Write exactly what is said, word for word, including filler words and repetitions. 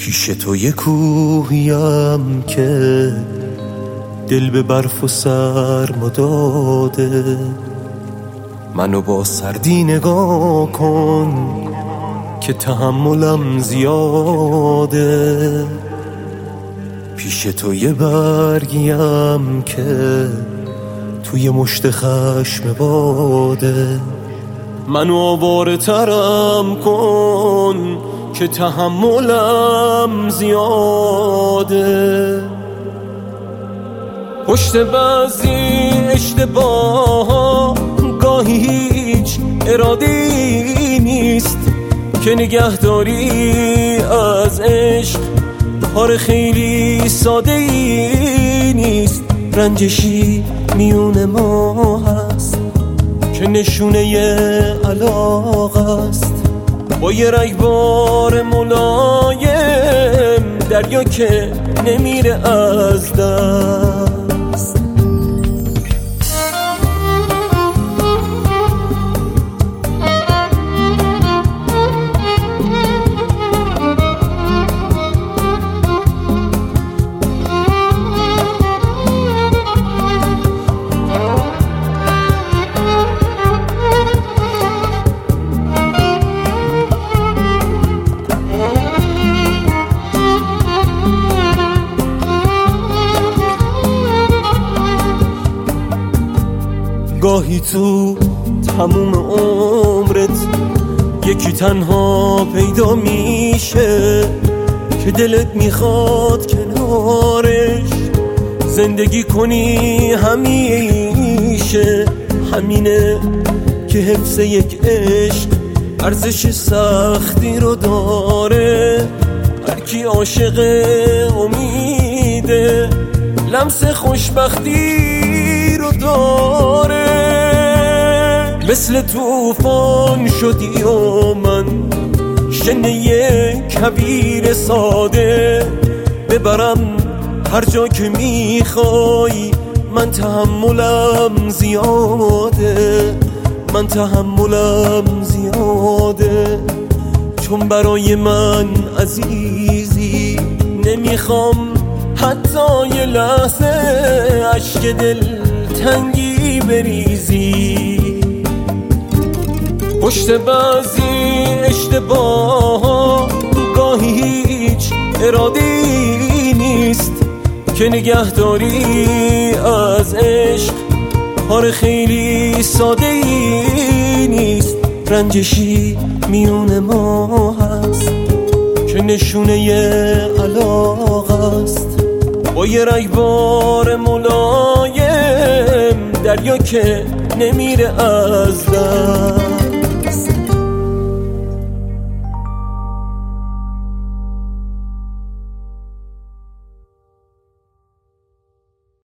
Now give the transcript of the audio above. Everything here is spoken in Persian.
پیش تو یه کوهیم که دل به برف و سرما داده، منو با سردی نگاه کن که تحملم زیاده. پیش تو یه برگیم که توی مشت خشم باده، منو آواره ترم کن که تحملم زیاده. پشت بعضی اشتباه گاهی هیچ اراده‌ای نیست که نگهداری از عشق کار خیلی ساده‌ای نیست. رنجشی میون ما هست که نشونه علاقه است، با یه رگبار ملایم دریا که نمیره از دست. گاهی تو تموم عمرت یکی تنها پیدا میشه که دلت میخواد کنارش زندگی کنی همیشه. همینه که حفظ یک عشق ارزش سختی رو داره. هر کی عاشق امیده لمس خوشبختی رو داره. مثل طوفان شدی و من شنه یک کویر ساده، ببرم هر جا که میخوای. من تحملم زیاده، من تحملم زیاده، چون برای من عزیزی نمیخوام حتی یه لحظه اشک دل تنگی بریزی. پشت بعضی اشتباه گاهی هیچ اراده‌ای نیست که نگهداری از عشق کار خیلی ساده‌ای نیست. رنجشی میون ما هست که نشونه علاقه است، با یه رگبار ملایم دریا که نمیره از دست.